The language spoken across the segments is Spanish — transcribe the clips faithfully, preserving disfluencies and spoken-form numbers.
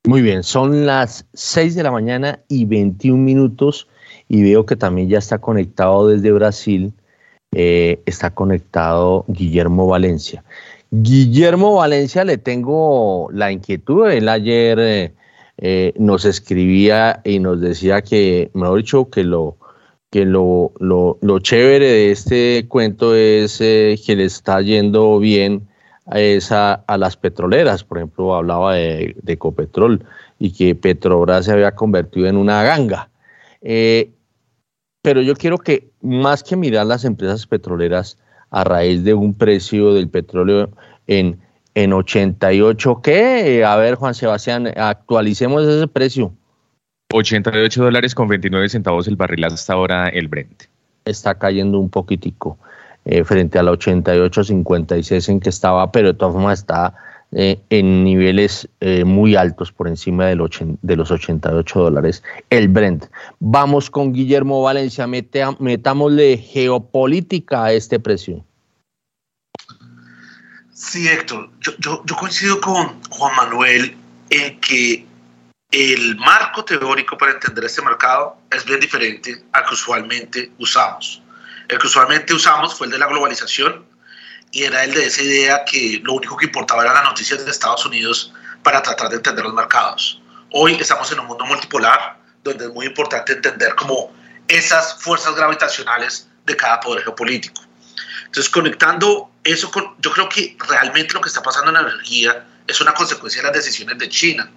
Muy bien, son las seis de la mañana y veintiún minutos y veo que también ya está conectado desde Brasil, eh, está conectado Guillermo Valencia. Guillermo Valencia, le tengo la inquietud, él ayer eh, eh, nos escribía y nos decía que, mejor dicho, que lo, que lo, lo, lo chévere de este cuento es eh, que le está yendo bien es a, a las petroleras. Por ejemplo, hablaba de, de Ecopetrol y que Petrobras se había convertido en una ganga. Eh, pero yo quiero que, más que mirar las empresas petroleras a raíz de un precio del petróleo en, en ochenta y ocho, ¿qué? A ver, Juan Sebastián, actualicemos ese precio. ochenta y ocho dólares con veintinueve centavos el barril hasta ahora el Brent. Está cayendo un poquitico. Eh, frente al ochenta y ocho cincuenta y seis en que estaba, pero de todas formas está eh, en niveles eh, muy altos, por encima del ochen, de los ochenta y ocho dólares el Brent. Vamos con Guillermo Valencia, mete, metámosle geopolítica a este precio. Sí, Héctor, yo, yo, yo coincido con Juan Manuel en que el marco teórico para entender este mercado es bien diferente al que usualmente usamos. El que usualmente usamos fue el de la globalización y era el de esa idea que lo único que importaba eran las noticias de Estados Unidos para tratar de entender los mercados. Hoy estamos en un mundo multipolar donde es muy importante entender como esas fuerzas gravitacionales de cada poder geopolítico. Entonces, conectando eso con, yo creo que realmente lo que está pasando en la energía es una consecuencia de las decisiones de China.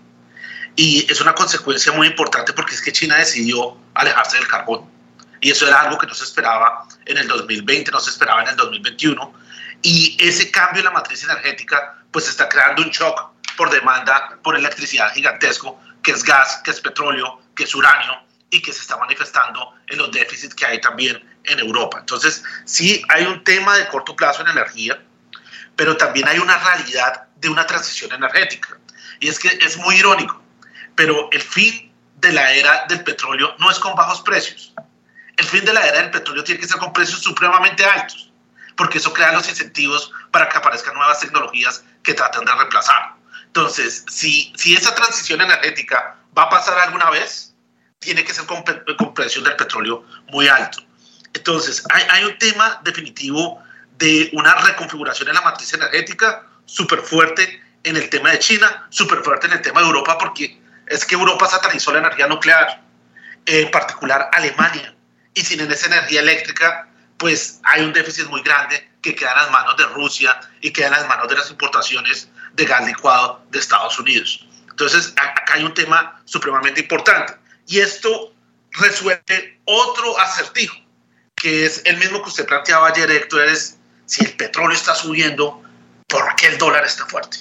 Y es una consecuencia muy importante porque es que China decidió alejarse del carbón. Y eso era algo que no se esperaba en el dos mil veinte, no se esperaba en el dos mil veintiuno. Y ese cambio en la matriz energética pues está creando un shock por demanda por electricidad gigantesco, que es gas, que es petróleo, que es uranio, y que se está manifestando en los déficits que hay también en Europa. Entonces, sí hay un tema de corto plazo en energía, pero también hay una realidad de una transición energética. Y es que es muy irónico, pero el fin de la era del petróleo no es con bajos precios. El fin de la era del petróleo tiene que ser con precios supremamente altos, porque eso crea los incentivos para que aparezcan nuevas tecnologías que traten de reemplazar. Entonces, si, si esa transición energética va a pasar alguna vez, tiene que ser con, con precios del petróleo muy altos. Entonces, hay, hay un tema definitivo de una reconfiguración en la matriz energética súper fuerte en el tema de China, súper fuerte en el tema de Europa, porque es que Europa satanizó la energía nuclear, en particular Alemania. Y sin esa energía eléctrica, pues hay un déficit muy grande que queda en las manos de Rusia y queda en las manos de las importaciones de gas licuado de Estados Unidos. Entonces, acá hay un tema supremamente importante. Y esto resuelve otro acertijo, que es el mismo que usted planteaba ayer, Héctor, es si el petróleo está subiendo, ¿por qué el dólar está fuerte?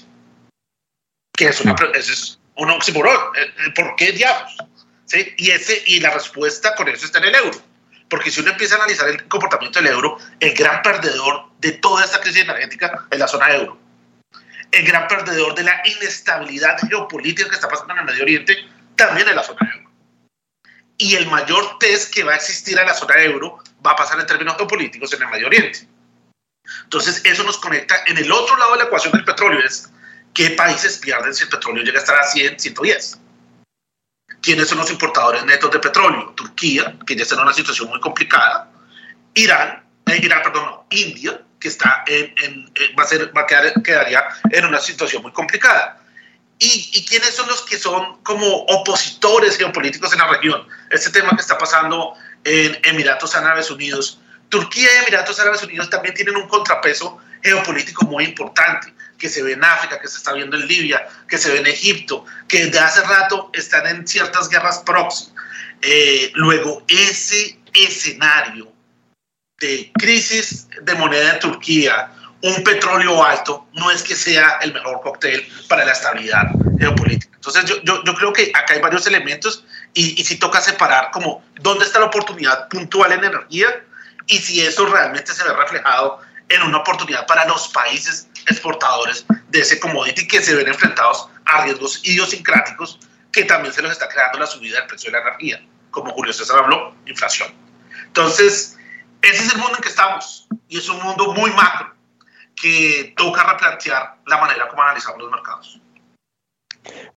Que es, una, ese es un oxímoron. ¿Por qué diablos? ¿Sí? Y, ese, y la respuesta con eso está en el euro. Porque si uno empieza a analizar el comportamiento del euro, el gran perdedor de toda esta crisis energética es la zona euro. El gran perdedor de la inestabilidad geopolítica que está pasando en el Medio Oriente también es la zona euro. Y el mayor test que va a existir en la zona euro va a pasar en términos geopolíticos en el Medio Oriente. Entonces eso nos conecta en el otro lado de la ecuación del petróleo, es qué países pierden si el petróleo llega a estar a cien, ciento diez. ¿Quiénes son los importadores netos de petróleo? Turquía, que ya está en una situación muy complicada. Irán, eh, Irán, perdón, no, India, que está en, en, en, va a ser, va a quedar, quedaría en una situación muy complicada. ¿Y, ¿Y quiénes son los que son como opositores geopolíticos en la región? Este tema que está pasando en Emiratos Árabes Unidos. Turquía y Emiratos Árabes Unidos también tienen un contrapeso geopolítico muy importante, que se ve en África, que se está viendo en Libia, que se ve en Egipto, que desde hace rato están en ciertas guerras proxy. Eh, luego, ese escenario de crisis de moneda en Turquía, un petróleo alto, no es que sea el mejor cóctel para la estabilidad geopolítica. Entonces, yo, yo, yo creo que acá hay varios elementos y, y sí toca separar como dónde está la oportunidad puntual en energía y si eso realmente se ve reflejado en una oportunidad para los países exportadores de ese commodity que se ven enfrentados a riesgos idiosincráticos que también se los está creando la subida del precio de la energía, como Julio César habló, inflación. Entonces, ese es el mundo en que estamos y es un mundo muy macro que toca replantear la manera como analizamos los mercados.